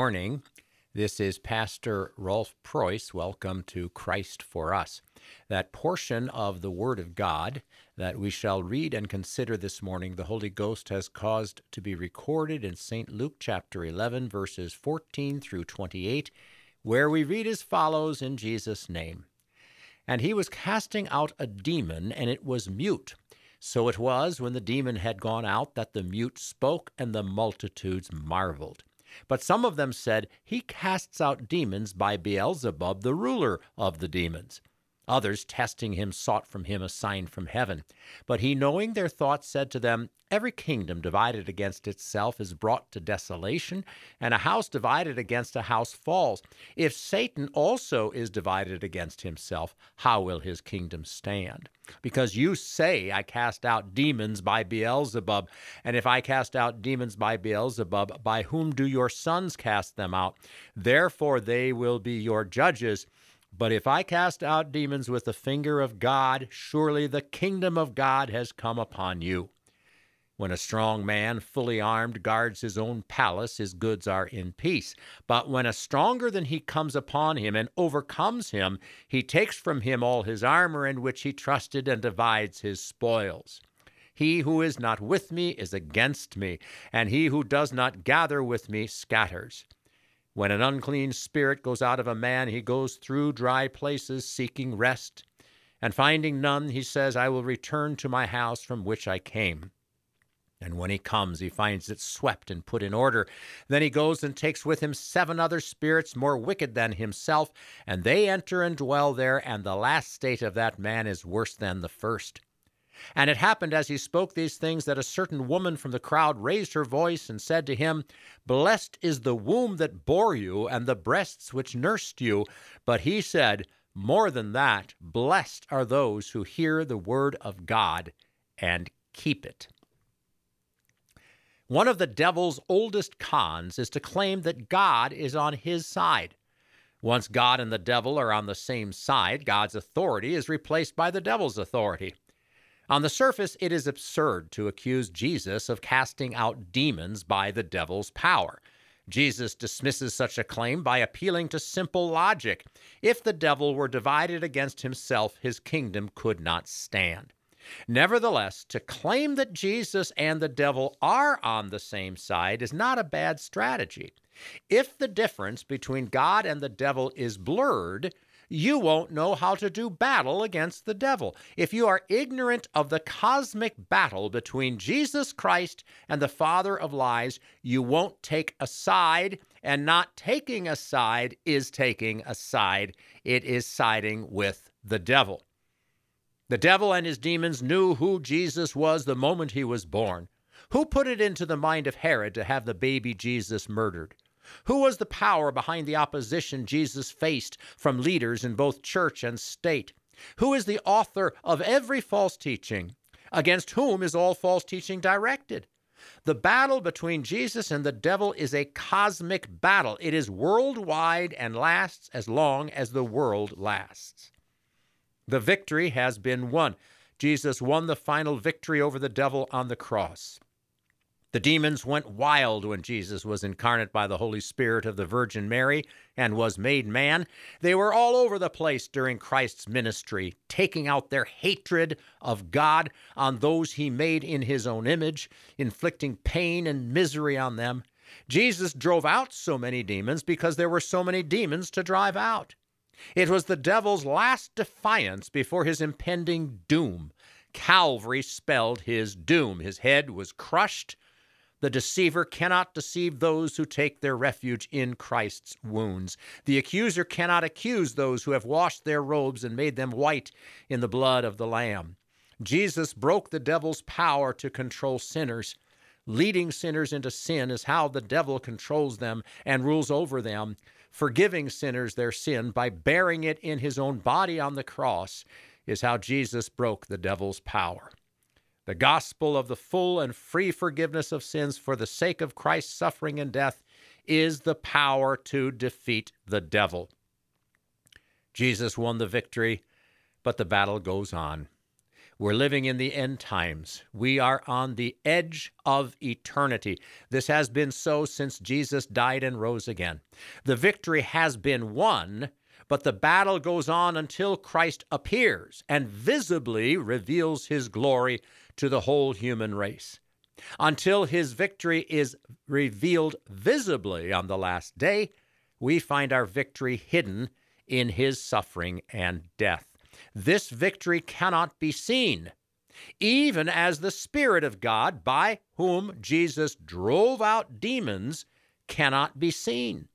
morning. This is Pastor Rolf Preuss. Welcome to Christ for Us. That portion of the Word of God that we shall read and consider this morning, the Holy Ghost has caused to be recorded in St. Luke chapter 11, verses 14 through 28, where we read as follows in Jesus' name. And he was casting out a demon, and it was mute. So it was, when the demon had gone out, that the mute spoke, and the multitudes marveled. But some of them said, He casts out demons by Beelzebub, the ruler of the demons. Others, testing him, sought from him a sign from heaven. But he, knowing their thoughts, said to them, Every kingdom divided against itself is brought to desolation, and a house divided against a house falls. If Satan also is divided against himself, how will his kingdom stand? Because you say, I cast out demons by Beelzebub, and if I cast out demons by Beelzebub, by whom do your sons cast them out? Therefore they will be your judges. But if I cast out demons with the finger of God, surely the kingdom of God has come upon you. When a strong man, fully armed, guards his own palace, his goods are in peace. But when a stronger than he comes upon him and overcomes him, he takes from him all his armor in which he trusted and divides his spoils. He who is not with me is against me, and he who does not gather with me scatters. When an unclean spirit goes out of a man, he goes through dry places seeking rest. And finding none, he says, I will return to my house from which I came. And when he comes, he finds it swept and put in order. Then he goes and takes with him 7 other spirits more wicked than himself, and they enter and dwell there, and the last state of that man is worse than the first. And it happened as he spoke these things that a certain woman from the crowd raised her voice and said to him, Blessed is the womb that bore you and the breasts which nursed you. But he said, More than that, blessed are those who hear the word of God and keep it. One of the devil's oldest cons is to claim that God is on his side. Once God and the devil are on the same side, God's authority is replaced by the devil's authority. On the surface, it is absurd to accuse Jesus of casting out demons by the devil's power. Jesus dismisses such a claim by appealing to simple logic. If the devil were divided against himself, his kingdom could not stand. Nevertheless, to claim that Jesus and the devil are on the same side is not a bad strategy. If the difference between God and the devil is blurred, you won't know how to do battle against the devil. If you are ignorant of the cosmic battle between Jesus Christ and the father of lies, you won't take a side, and not taking a side is taking a side. It is siding with the devil. The devil and his demons knew who Jesus was the moment he was born. Who put it into the mind of Herod to have the baby Jesus murdered? Who was the power behind the opposition Jesus faced from leaders in both church and state? Who is the author of every false teaching? Against whom is all false teaching directed? The battle between Jesus and the devil is a cosmic battle. It is worldwide and lasts as long as the world lasts. The victory has been won. Jesus won the final victory over the devil on the cross. The demons went wild when Jesus was incarnate by the Holy Spirit of the Virgin Mary and was made man. They were all over the place during Christ's ministry, taking out their hatred of God on those he made in his own image, inflicting pain and misery on them. Jesus drove out so many demons because there were so many demons to drive out. It was the devil's last defiance before his impending doom. Calvary spelled his doom. His head was crushed. The deceiver cannot deceive those who take their refuge in Christ's wounds. The accuser cannot accuse those who have washed their robes and made them white in the blood of the Lamb. Jesus broke the devil's power to control sinners. Leading sinners into sin is how the devil controls them and rules over them. Forgiving sinners their sin by bearing it in his own body on the cross is how Jesus broke the devil's power. The gospel of the full and free forgiveness of sins for the sake of Christ's suffering and death is the power to defeat the devil. Jesus won the victory, but the battle goes on. We're living in the end times. We are on the edge of eternity. This has been so since Jesus died and rose again. The victory has been won, but the battle goes on until Christ appears and visibly reveals his glory to the whole human race. Until his victory is revealed visibly on the last day, we find our victory hidden in his suffering and death. This victory cannot be seen, even as the Spirit of God, by whom Jesus drove out demons, cannot be seen.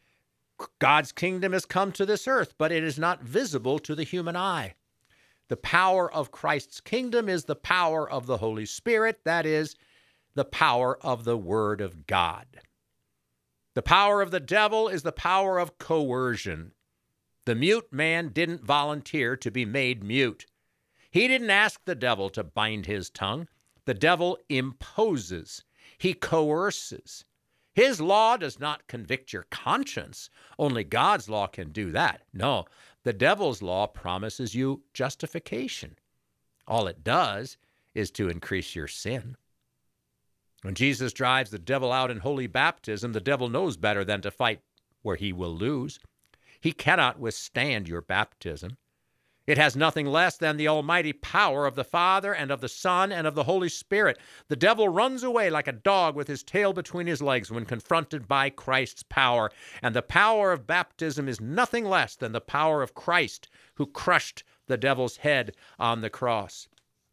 God's kingdom has come to this earth, but it is not visible to the human eye. The power of Christ's kingdom is the power of the Holy Spirit, that is, the power of the Word of God. The power of the devil is the power of coercion. The mute man didn't volunteer to be made mute. He didn't ask the devil to bind his tongue. The devil imposes. He coerces. His law does not convict your conscience. Only God's law can do that. No, the devil's law promises you justification. All it does is to increase your sin. When Jesus drives the devil out in holy baptism, the devil knows better than to fight where he will lose. He cannot withstand your baptism. It has nothing less than the almighty power of the Father and of the Son and of the Holy Spirit. The devil runs away like a dog with his tail between his legs when confronted by Christ's power. And the power of baptism is nothing less than the power of Christ, who crushed the devil's head on the cross.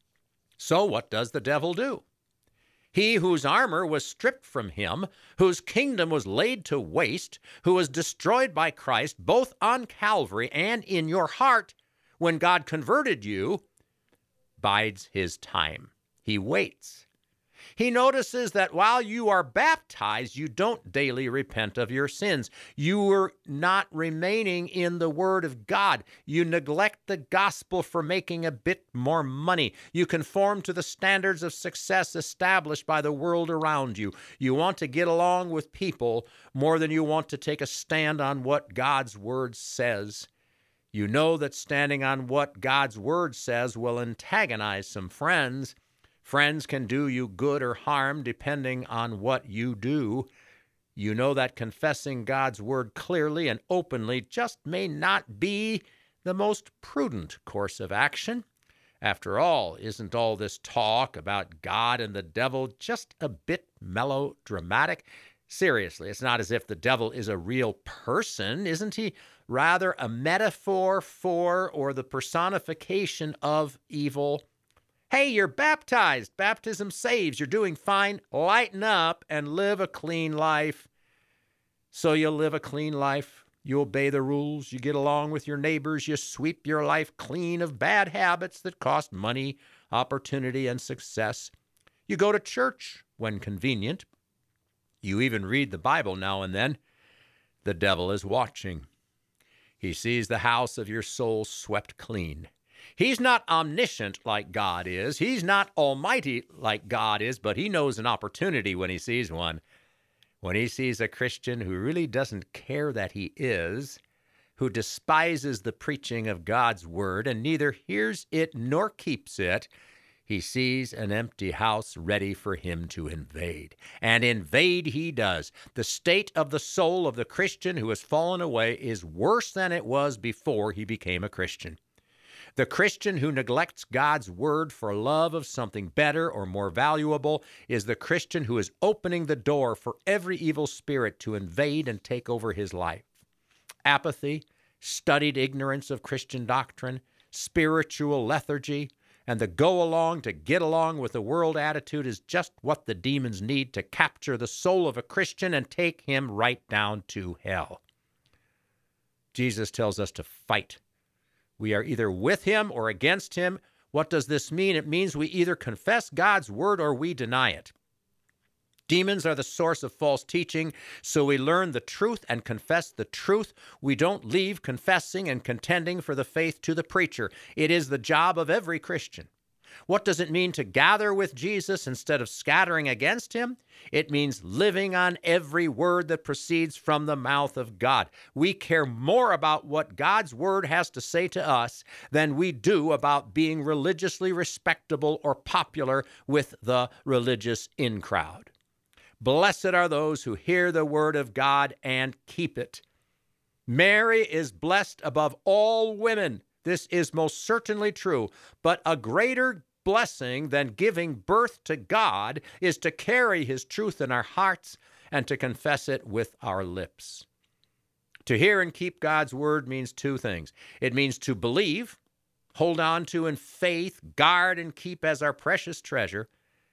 So what does the devil do? He whose armor was stripped from him, whose kingdom was laid to waste, who was destroyed by Christ, both on Calvary and in your heart, when God converted you, bides his time. He waits. He notices that while you are baptized, you don't daily repent of your sins. You are not remaining in the Word of God. You neglect the gospel for making a bit more money. You conform to the standards of success established by the world around you. You want to get along with people more than you want to take a stand on what God's Word says. You know that standing on what God's Word says will antagonize some friends. Friends can do you good or harm depending on what you do. You know that confessing God's Word clearly and openly just may not be the most prudent course of action. After all, isn't all this talk about God and the devil just a bit melodramatic? Seriously, it's not as if the devil is a real person. Isn't he rather a metaphor for or the personification of evil? Hey, you're baptized. Baptism saves. You're doing fine. Lighten up and live a clean life. So you live a clean life. You obey the rules. You get along with your neighbors. You sweep your life clean of bad habits that cost money, opportunity, and success. You go to church when convenient. You even read the Bible now and then. The devil is watching. He sees the house of your soul swept clean. He's not omniscient like God is. He's not almighty like God is, but he knows an opportunity when he sees one. When he sees a Christian who really doesn't care that he is, who despises the preaching of God's word and neither hears it nor keeps it, he sees an empty house ready for him to invade. And invade he does. The state of the soul of the Christian who has fallen away is worse than it was before he became a Christian. The Christian who neglects God's word for love of something better or more valuable is the Christian who is opening the door for every evil spirit to invade and take over his life. Apathy, studied ignorance of Christian doctrine, spiritual lethargy, and the go along to get along with the world attitude is just what the demons need to capture the soul of a Christian and take him right down to hell. Jesus tells us to fight. We are either with him or against him. What does this mean? It means we either confess God's word or we deny it. Demons are the source of false teaching, so we learn the truth and confess the truth. We don't leave confessing and contending for the faith to the preacher. It is the job of every Christian. What does it mean to gather with Jesus instead of scattering against him? It means living on every word that proceeds from the mouth of God. We care more about what God's word has to say to us than we do about being religiously respectable or popular with the religious in crowd. Blessed are those who hear the word of God and keep it. Mary is blessed above all women. This is most certainly true, but a greater blessing than giving birth to God is to carry his truth in our hearts and to confess it with our lips. To hear and keep God's word means two things. It means to believe, hold on to in faith, guard and keep as our precious treasure.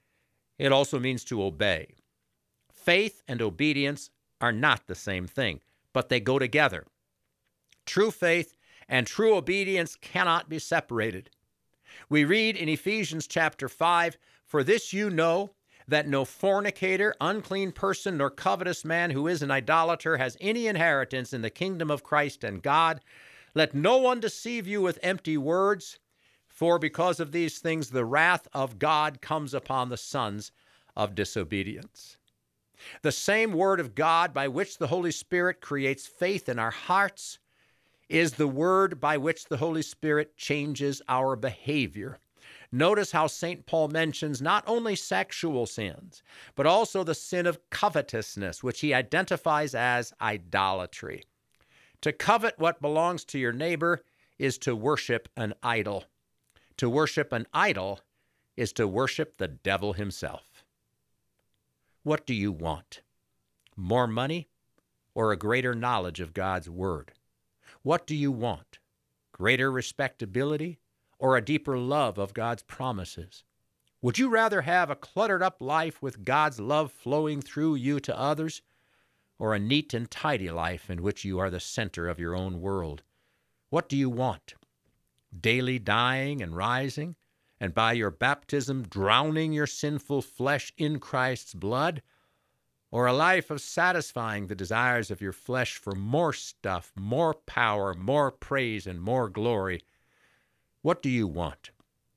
It also means to obey. Faith and obedience are not the same thing, but they go together. True faith and true obedience cannot be separated. We read in Ephesians chapter 5, "For this you know, that no fornicator, unclean person, nor covetous man who is an idolater has any inheritance in the kingdom of Christ and God. Let no one deceive you with empty words, for because of these things the wrath of God comes upon the sons of disobedience." The same word of God by which the Holy Spirit creates faith in our hearts is the word by which the Holy Spirit changes our behavior. Notice how St. Paul mentions not only sexual sins, but also the sin of covetousness, which he identifies as idolatry. To covet what belongs to your neighbor is to worship an idol. To worship an idol is to worship the devil himself. What do you want? More money or a greater knowledge of God's word? What do you want? Greater respectability or a deeper love of God's promises? Would you rather have a cluttered up life with God's love flowing through you to others, or a neat and tidy life in which you are the center of your own world? What do you want? Daily dying and rising, and by your baptism drowning your sinful flesh in Christ's blood? Or a life of satisfying the desires of your flesh for more stuff, more power, more praise, and more glory? What do you want?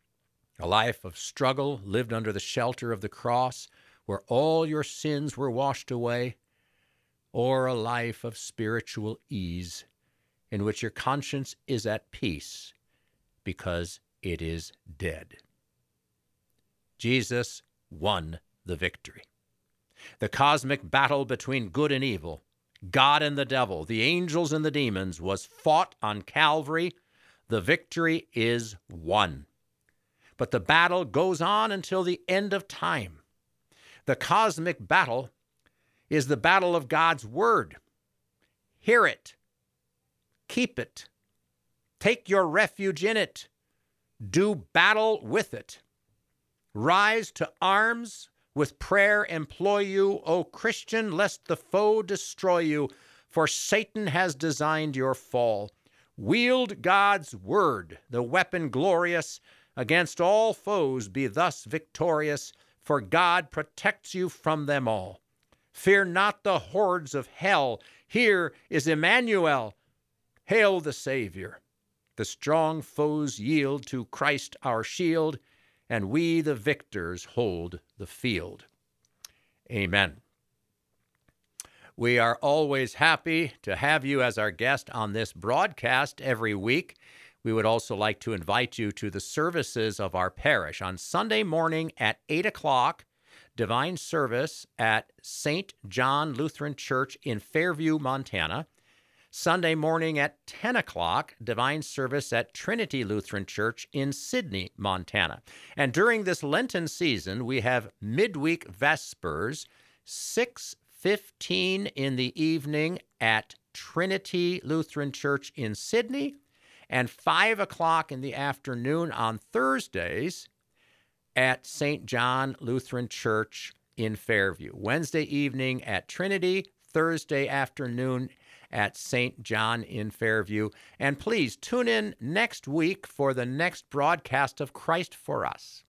A life of struggle lived under the shelter of the cross, where all your sins were washed away? Or a life of spiritual ease, in which your conscience is at peace because it is dead? Jesus won the victory. The cosmic battle between good and evil, God and the devil, the angels and the demons, was fought on Calvary. The victory is won. But the battle goes on until the end of time. The cosmic battle is the battle of God's word. Hear it. Keep it. Take your refuge in it. Do battle with it. Rise to arms. With prayer employ you, O Christian, lest the foe destroy you, for Satan has designed your fall. Wield God's word, the weapon glorious, against all foes be thus victorious, for God protects you from them all. Fear not the hordes of hell. Here is Emmanuel. Hail the Savior. The strong foes yield to Christ our shield, and we, the victors, hold the field. Amen. We are always happy to have you as our guest on this broadcast every week. We would also like to invite you to the services of our parish. On Sunday morning at 8 o'clock, divine service at St. John Lutheran Church in Fairview, Montana. Sunday morning at 10 o'clock, divine service at Trinity Lutheran Church in Sidney, Montana. And during this Lenten season, we have midweek vespers, 6:15 in the evening at Trinity Lutheran Church in Sidney, and 5 o'clock in the afternoon on Thursdays at St. John Lutheran Church in Fairview. Wednesday evening at Trinity, Thursday afternoon at St. John in Fairview. And please tune in next week for the next broadcast of Christ for Us.